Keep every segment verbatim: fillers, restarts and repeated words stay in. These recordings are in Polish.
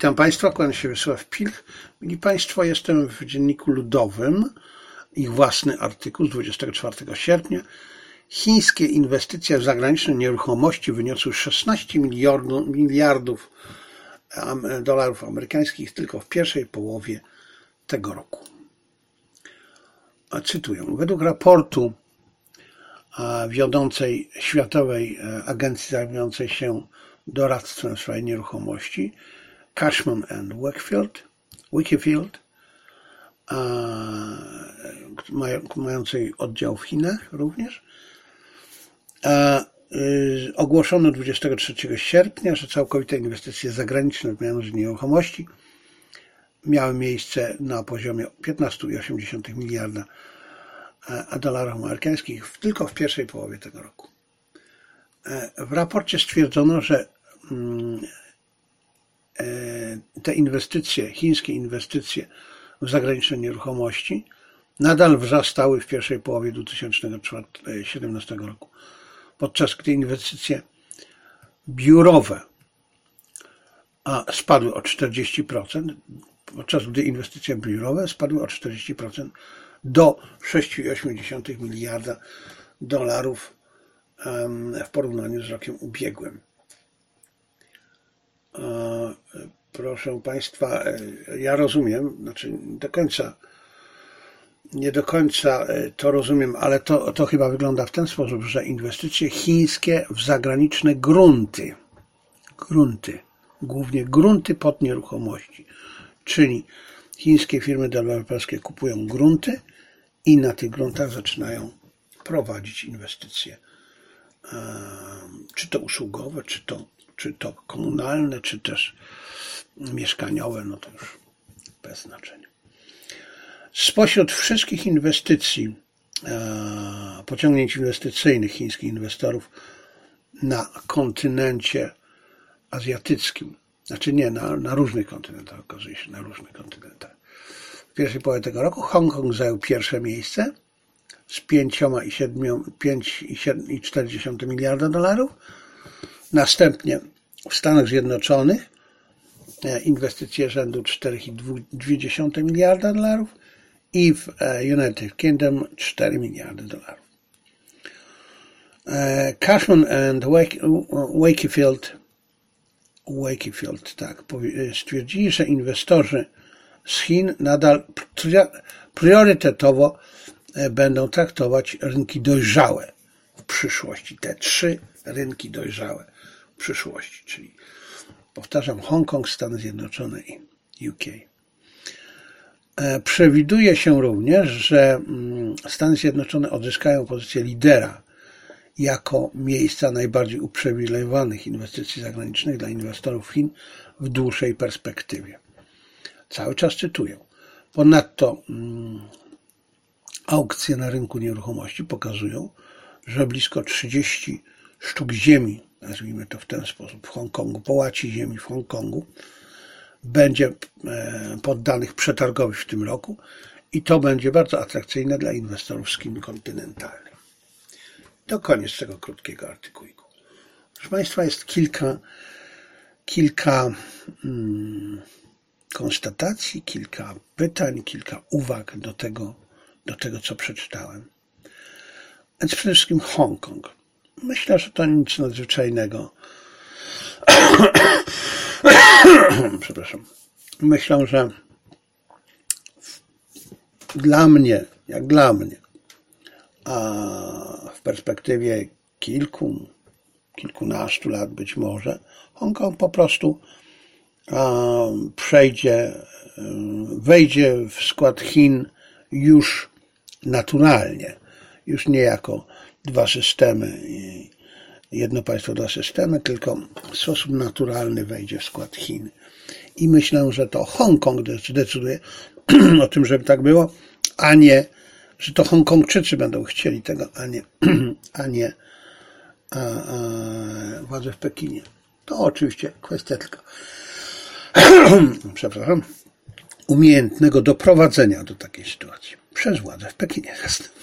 Witam Państwa, kłaniam się Wiesław Pilch. Mili Państwo, jestem w Dzienniku Ludowym. Ich własny artykuł z dwudziestego czwartego sierpnia. Chińskie inwestycje w zagraniczne nieruchomości wyniosły szesnaście miliardów dolarów amerykańskich tylko w pierwszej połowie tego roku. Cytuję. Według raportu wiodącej światowej agencji zajmującej się doradztwem w sprawie nieruchomości Cushman and Wakefield, Wakefield mającej oddział w Chinach również, ogłoszono dwudziestego trzeciego sierpnia, że całkowite inwestycje zagraniczne w mianowicie nieruchomości miały miejsce na poziomie piętnaście przecinek osiem miliarda dolarów amerykańskich tylko w pierwszej połowie tego roku. W raporcie stwierdzono, że te inwestycje, chińskie inwestycje w zagraniczne nieruchomości nadal wzrastały w pierwszej połowie dwa tysiące siedemnastego roku, podczas gdy inwestycje biurowe spadły o czterdzieści procent, podczas gdy inwestycje biurowe spadły o czterdzieści procent do sześć przecinek osiem miliarda dolarów w porównaniu z rokiem ubiegłym. Proszę Państwa, ja rozumiem, znaczy nie do końca, nie do końca to rozumiem, ale to, to chyba wygląda w ten sposób, że inwestycje chińskie w zagraniczne grunty, grunty, głównie grunty pod nieruchomości, czyli chińskie firmy deweloperskie kupują grunty i na tych gruntach zaczynają prowadzić inwestycje, czy to usługowe, czy to, czy to komunalne, czy też mieszkaniowe, no to już bez znaczenia. Spośród wszystkich inwestycji, pociągnięć inwestycyjnych chińskich inwestorów na kontynencie azjatyckim, znaczy nie, na, na różnych kontynentach, okazuje się, na różnych kontynentach. W pierwszej połowie tego roku Hongkong zajął pierwsze miejsce z pięć przecinek cztery miliarda dolarów. Następnie w Stanach Zjednoczonych inwestycje rzędu cztery przecinek dwa miliarda dolarów i w United Kingdom cztery miliardy dolarów. Cushman and Wakefield, Wakefield tak, stwierdzili, że inwestorzy z Chin nadal priorytetowo będą traktować rynki dojrzałe w przyszłości. Te trzy rynki dojrzałe w przyszłości, czyli powtarzam, Hongkong, Stany Zjednoczone i U K. Przewiduje się również, że Stany Zjednoczone odzyskają pozycję lidera jako miejsca najbardziej uprzywilejowanych inwestycji zagranicznych dla inwestorów Chin w dłuższej perspektywie. Cały czas cytuję. Ponadto mm, aukcje na rynku nieruchomości pokazują, że blisko trzydzieści sztuk ziemi, nazwijmy to w ten sposób, w Hongkongu, połaci ziemi w Hongkongu, będzie poddanych przetargowi w tym roku i to będzie bardzo atrakcyjne dla inwestorów z Chin kontynentalnych. To koniec tego krótkiego artykułu. Proszę Państwa, jest kilka, kilka hmm, konstatacji, kilka pytań, kilka uwag do tego, do tego, co przeczytałem. Więc przede wszystkim Hongkong. Myślę, że to nic nadzwyczajnego. Przepraszam. Myślę, że dla mnie, jak dla mnie, a w perspektywie kilku, kilkunastu lat być może, Hongkong po prostu przejdzie, wejdzie w skład Chin już naturalnie, już nie jako dwa systemy, jedno państwo, dwa systemy, tylko w sposób naturalny wejdzie w skład Chin. I myślę, że to Hongkong decyduje o tym, żeby tak było, a nie, że to Hongkongczycy będą chcieli tego, a nie, a nie a, a, władze w Pekinie. To oczywiście kwestia tylko przepraszam, umiejętnego doprowadzenia do takiej sytuacji przez władze w Pekinie.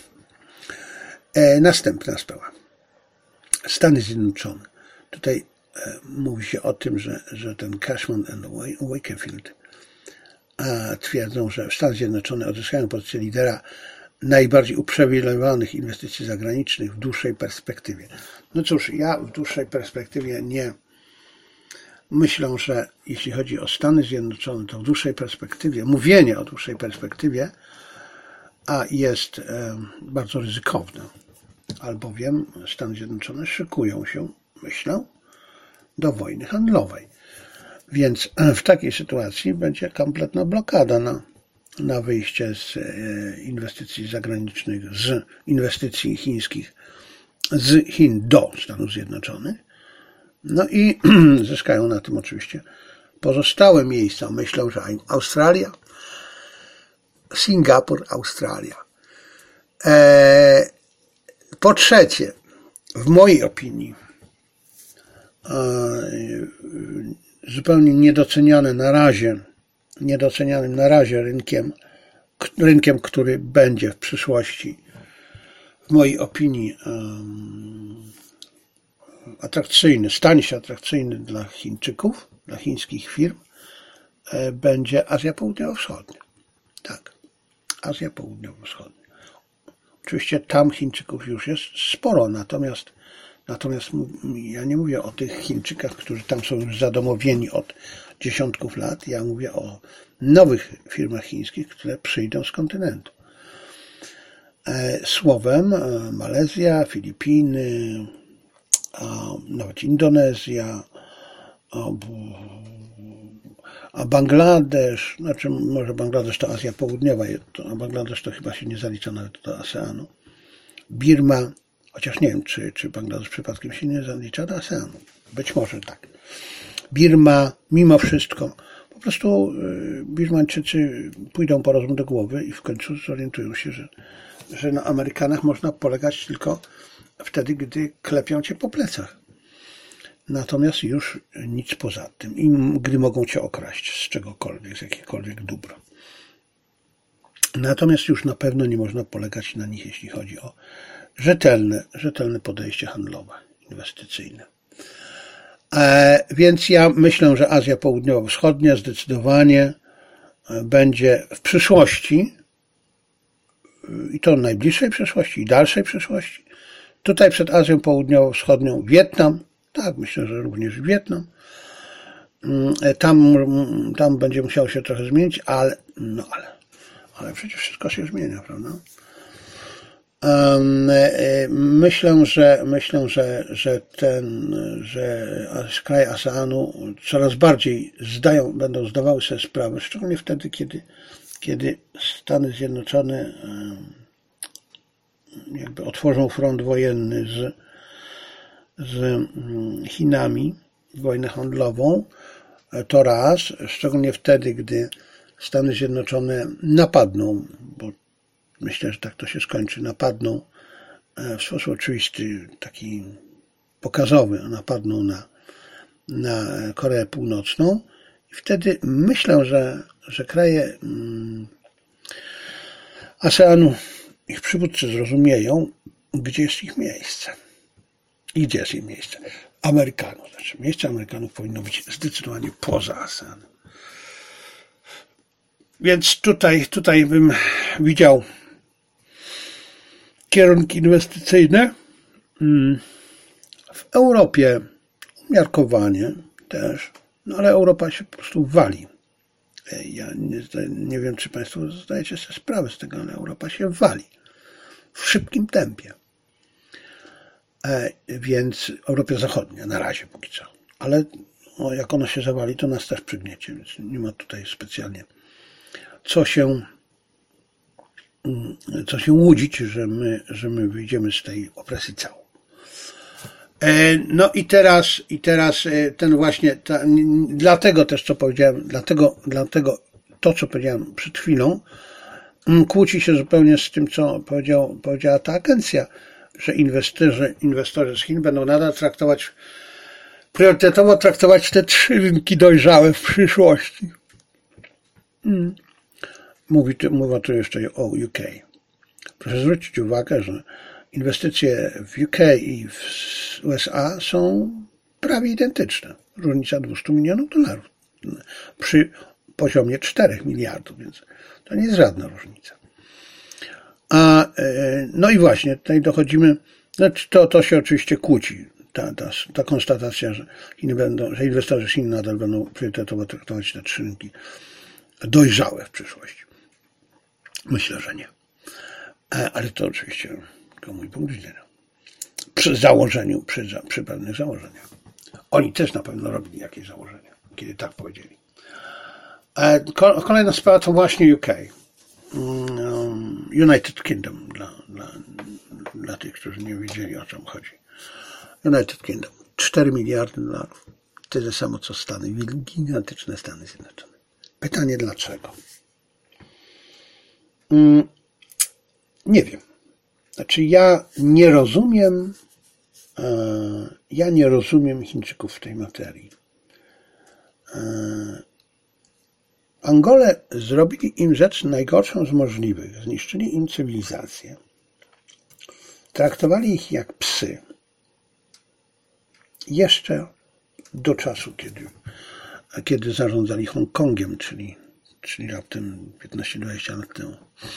E, następna sprawa. Stany Zjednoczone. Tutaj mówi się o tym, że, że ten Cashman and Wakefield twierdzą, że Stany Zjednoczone odzyskają pozycję lidera najbardziej uprzywilejowanych inwestycji zagranicznych w dłuższej perspektywie. No cóż, ja w dłuższej perspektywie nie myślę, że jeśli chodzi o Stany Zjednoczone, to w dłuższej perspektywie, mówienie o dłuższej perspektywie, a jest e, bardzo ryzykowne, albowiem Stany Zjednoczone szykują się, myślę, do wojny handlowej. Więc w takiej sytuacji będzie kompletna blokada na, na wyjście z inwestycji zagranicznych, z inwestycji chińskich, z Chin do Stanów Zjednoczonych. No i zyskają na tym oczywiście pozostałe miejsca. Myślę, że Australia, Singapur, Australia. Po trzecie, w mojej opinii, zupełnie niedoceniane na razie, niedocenianym na razie rynkiem, rynkiem, który będzie w przyszłości, w mojej opinii, atrakcyjny, stanie się atrakcyjny dla Chińczyków, dla chińskich firm, będzie Azja Południowo-Wschodnia. Tak, Azja Południowo-Wschodnia. Oczywiście tam Chińczyków już jest sporo, natomiast Natomiast ja nie mówię o tych Chińczykach, którzy tam są już zadomowieni od dziesiątków lat. Ja mówię o nowych firmach chińskich, które przyjdą z kontynentu. Słowem Malezja, Filipiny, nawet Indonezja, a Bangladesz, znaczy może Bangladesz to Azja Południowa, a Bangladesz to chyba się nie zalicza nawet do ASEANu. Birma, chociaż nie wiem, czy, czy Bangladesz przypadkiem się nie zalicza do ASEANu. Być może tak. Birma, mimo wszystko, po prostu Birmańczycy pójdą po rozum do głowy i w końcu zorientują się, że, że na Amerykanach można polegać tylko wtedy, gdy klepią cię po plecach. Natomiast już nic poza tym. I gdy mogą cię okraść z czegokolwiek, z jakiegokolwiek dobra. Natomiast już na pewno nie można polegać na nich, jeśli chodzi o rzetelne, rzetelne podejście handlowe, inwestycyjne. E, więc ja myślę, że Azja Południowo-Wschodnia zdecydowanie będzie w przyszłości, i to najbliższej przyszłości, i dalszej przyszłości. Tutaj przed Azją Południowo-Wschodnią Wietnam, tak, myślę, że również Wietnam. Tam, tam będzie musiało się trochę zmienić, ale, no ale, ale przecież wszystko się zmienia, prawda? Myślę, że myślę, że, że ten, że kraje ASEANu coraz bardziej zdają, będą zdawały sobie sprawę, szczególnie wtedy, kiedy, kiedy Stany Zjednoczone jakby otworzą front wojenny z, z Chinami, wojnę handlową, to raz, szczególnie wtedy, gdy Stany Zjednoczone napadną, bo myślę, że tak to się skończy, napadną w sposób oczywisty, taki pokazowy, napadną na, na Koreę Północną i wtedy myślę, że, że kraje ASEANu, ich przywódcy zrozumieją, gdzie jest ich miejsce. I gdzie jest ich miejsce? Amerykanów. Znaczy, miejsce Amerykanów powinno być zdecydowanie poza ASEANem. Więc tutaj, tutaj bym widział kierunki inwestycyjne. W Europie umiarkowanie też, no ale Europa się po prostu wali. Ja nie, nie wiem, czy Państwo zdajecie sobie sprawę z tego, ale Europa się wali w szybkim tempie. Więc Europa Zachodnia na razie póki co. Ale no, jak ona się zawali, to nas też przygniecie, więc nie ma tutaj specjalnie co się co się łudzić, że my, że my wyjdziemy z tej opresji całą. No i teraz, i teraz ten właśnie, ta, dlatego też, co powiedziałem, dlatego, dlatego to, co powiedziałem przed chwilą, kłóci się zupełnie z tym, co powiedział, powiedziała ta agencja, że inwestorzy, inwestorzy z Chin będą nadal traktować, priorytetowo traktować te trzy rynki dojrzałe w przyszłości. Hmm. Mówi, mówię tu jeszcze o U K. Proszę zwrócić uwagę, że inwestycje w U K i w U S A są prawie identyczne. Różnica dwieście milionów dolarów przy poziomie czterech miliardów, więc to nie jest żadna różnica. A, no i właśnie, tutaj dochodzimy, znaczy to, to się oczywiście kłóci, ta, ta, ta konstatacja, że, Chiny będą, że inwestorzy z Chin nadal będą priorytetowo traktować te trzy rynki dojrzałe w przyszłości. Myślę, że nie. Ale to oczywiście tylko mój punkt widzenia. Przy założeniu, przy, przy pewnych założeniach. Oni też na pewno robili jakieś założenia, kiedy tak powiedzieli. Kolejna sprawa to właśnie U K. United Kingdom, dla, dla, dla tych, którzy nie wiedzieli, o czym chodzi. United Kingdom. cztery miliardy dolarów. Tyle samo co Stany. Gigantyczne Stany Zjednoczone. Pytanie dlaczego? Nie wiem. Znaczy ja nie rozumiem ja nie rozumiem Chińczyków w tej materii. Angole zrobili im rzecz najgorszą z możliwych. Zniszczyli im cywilizację. Traktowali ich jak psy. Jeszcze do czasu, kiedy, kiedy zarządzali Hongkongiem, czyli, czyli raptem piętnaście dwadzieścia lat temu.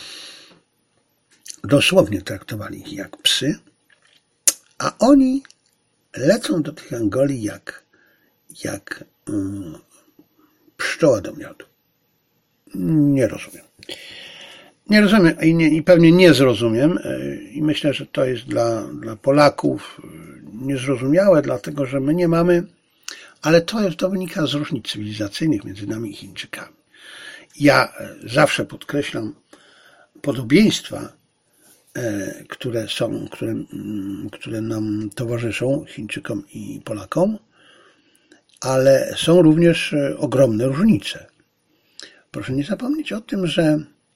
Dosłownie traktowali ich jak psy, a oni lecą do tych Angoli jak, jak um, pszczoła do miodu. Nie rozumiem. Nie rozumiem i, nie, i pewnie nie zrozumiem i myślę, że to jest dla, dla Polaków niezrozumiałe, dlatego że my nie mamy, ale to, jest, to wynika z różnic cywilizacyjnych między nami i Chińczykami. Ja zawsze podkreślam podobieństwa, które są, które, które nam towarzyszą, Chińczykom i Polakom, ale są również ogromne różnice. Proszę nie zapomnieć o tym, że,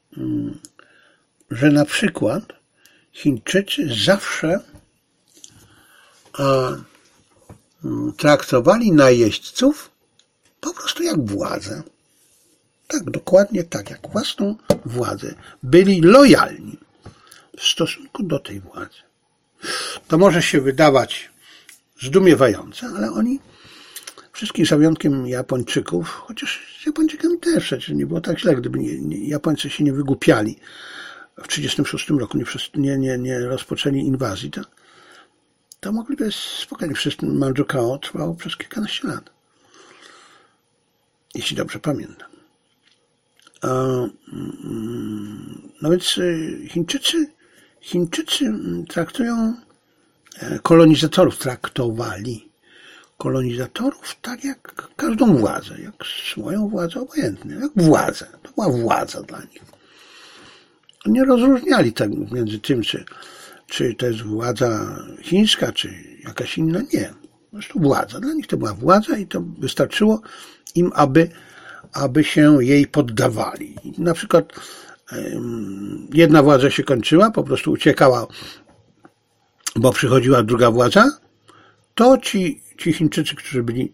że na przykład Chińczycy zawsze a, traktowali najeźdźców po prostu jak władzę. Tak, dokładnie tak, jak własną władzę. Byli lojalni w stosunku do tej władzy. To może się wydawać zdumiewające, ale oni, wszystkich za wyjątkiem Japończyków, chociaż z Japończykami też przecież nie było tak źle, gdyby nie, nie, Japońcy się nie wygłupiali w tysiąc dziewięćset trzydziestym szóstym roku, nie, nie, nie, nie rozpoczęli inwazji, to, to mogliby spokojnie, wszyscy Manchukao trwało przez kilkanaście lat. Jeśli dobrze pamiętam. No więc Chińczycy, Chińczycy traktują kolonizatorów, traktowali kolonizatorów tak jak każdą władzę, jak swoją władzę obojętnie, jak władzę. To była władza dla nich. Nie rozróżniali tak między tym, czy, czy to jest władza chińska, czy jakaś inna. Nie. Po prostu władza. Dla nich to była władza i to wystarczyło im, aby aby się jej poddawali. Na przykład jedna władza się kończyła, po prostu uciekała, bo przychodziła druga władza, to ci, ci Chińczycy, którzy byli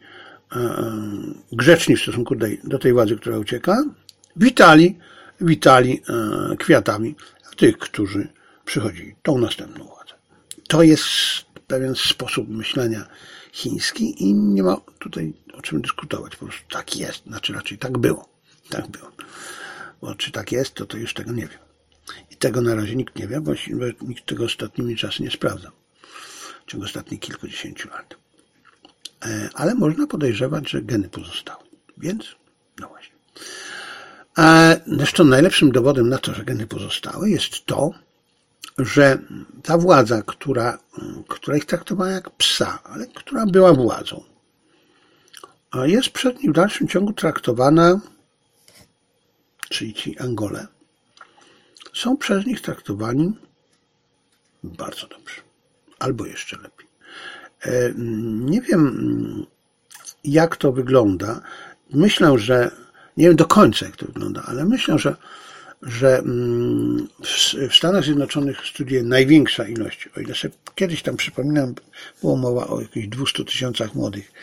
grzeczni w stosunku do, do tej władzy, która ucieka, witali, witali kwiatami tych, którzy przychodzili tą następną władzę. To jest pewien sposób myślenia chiński i nie ma tutaj o czym dyskutować. Po prostu tak jest. Znaczy raczej tak było. Tak było. Bo czy tak jest, to to już tego nie wiem. I tego na razie nikt nie wie, bo nikt tego ostatnimi czasy nie sprawdzał. W ciągu ostatnich kilkudziesięciu lat. Ale można podejrzewać, że geny pozostały. Więc, no właśnie. A zresztą najlepszym dowodem na to, że geny pozostały, jest to, że ta władza, która, która ich traktowała jak psa, ale która była władzą, jest przez nich w dalszym ciągu traktowana, czyli ci Angole, są przez nich traktowani bardzo dobrze, albo jeszcze lepiej. Nie wiem, jak to wygląda. Myślę, że, nie wiem do końca, jak to wygląda, ale myślę, że że w Stanach Zjednoczonych studiuje największa ilość, o ile sobie kiedyś tam przypominam, było mowa o jakichś dwustu tysiącach młodych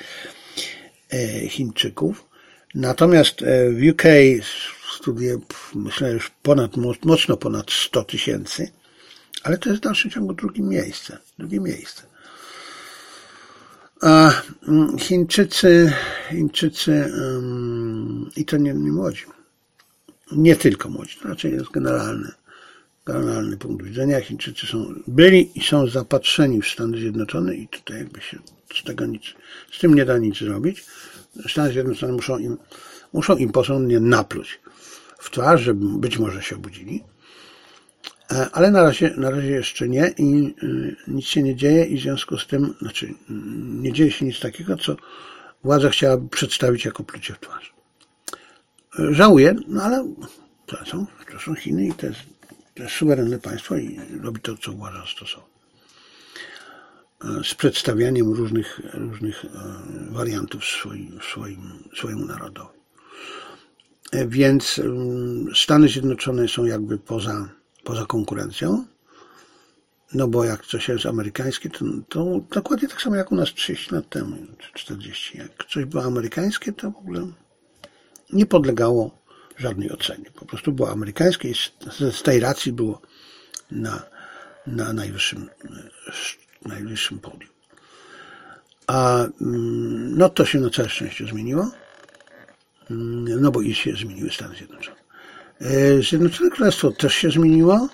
Chińczyków. Natomiast w U K studiuje, myślę, już ponad, mocno ponad sto tysięcy, ale to jest w dalszym ciągu drugie miejsce. Drugie miejsce. A Chińczycy, Chińczycy i to nie, nie młodzi, nie tylko młodzi, to raczej jest generalny, generalny punkt widzenia. Chińczycy są, byli i są zapatrzeni w Stany Zjednoczone i tutaj jakby się z tego nic, z tym nie da nic zrobić. Stany Zjednoczone muszą im, muszą im porządnie napluć w twarz, żeby być może się obudzili. Ale na razie, na razie jeszcze nie i nic się nie dzieje i w związku z tym, znaczy nie dzieje się nic takiego, co władza chciałaby przedstawić jako plucie w twarz. Żałuję, no ale to są, to są Chiny i to jest, to jest suwerenne państwo i robi to, co uważa stosowne. Z przedstawianiem różnych, różnych wariantów swoim, swoim, swojemu narodowi. Więc Stany Zjednoczone są jakby poza poza konkurencją, no bo jak coś jest amerykańskie, to, to dokładnie tak samo jak u nas trzydzieści lat temu, czy czterdzieści. Jak coś było amerykańskie, to w ogóle nie podlegało żadnej ocenie. Po prostu było amerykańskie i z, z tej racji było na, na najwyższym, najwyższym podium. A no to się na całe szczęście zmieniło, no bo i się zmieniły Stany Zjednoczone. Zjednoczone Królestwo też się zmieniło,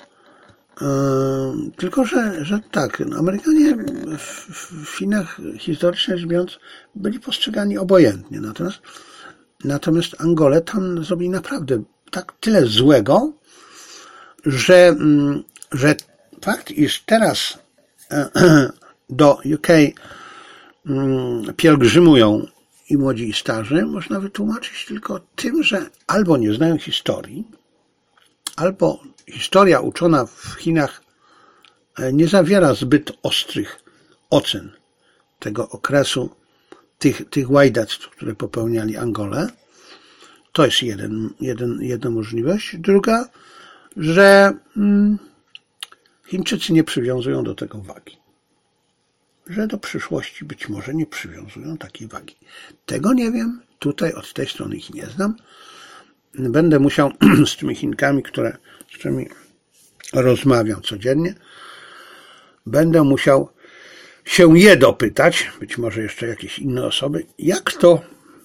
tylko że, że tak, Amerykanie w Chinach historycznie rzecz biorąc byli postrzegani obojętnie, natomiast, natomiast Angolę tam zrobili naprawdę tak tyle złego, że, że fakt, iż teraz do U K pielgrzymują i młodzi i starzy, można wytłumaczyć tylko tym, że albo nie znają historii, albo historia uczona w Chinach nie zawiera zbyt ostrych ocen tego okresu, tych, tych łajdactw, które popełniali Angolę. To jest jeden, jeden, jedna możliwość. Druga, że Chińczycy nie przywiązują do tego wagi. Że do przyszłości być może nie przywiązują takiej wagi. Tego nie wiem, tutaj od tej strony ich nie znam. Będę musiał z tymi Chinkami, które, z którymi rozmawiam codziennie, będę musiał się je dopytać, być może jeszcze jakieś inne osoby, jak to,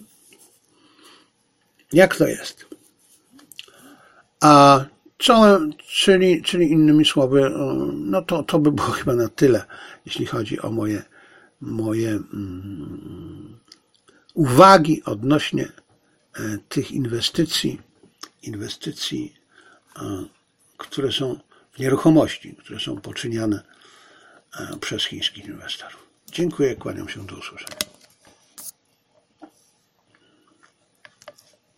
jak to jest. A co, czyli, czyli innymi słowy, no to, to by było chyba na tyle, jeśli chodzi o moje, moje um, uwagi odnośnie e, tych inwestycji, inwestycji, e, które są w nieruchomości, które są poczyniane e, przez chińskich inwestorów. Dziękuję, kłaniam się, do usłyszenia.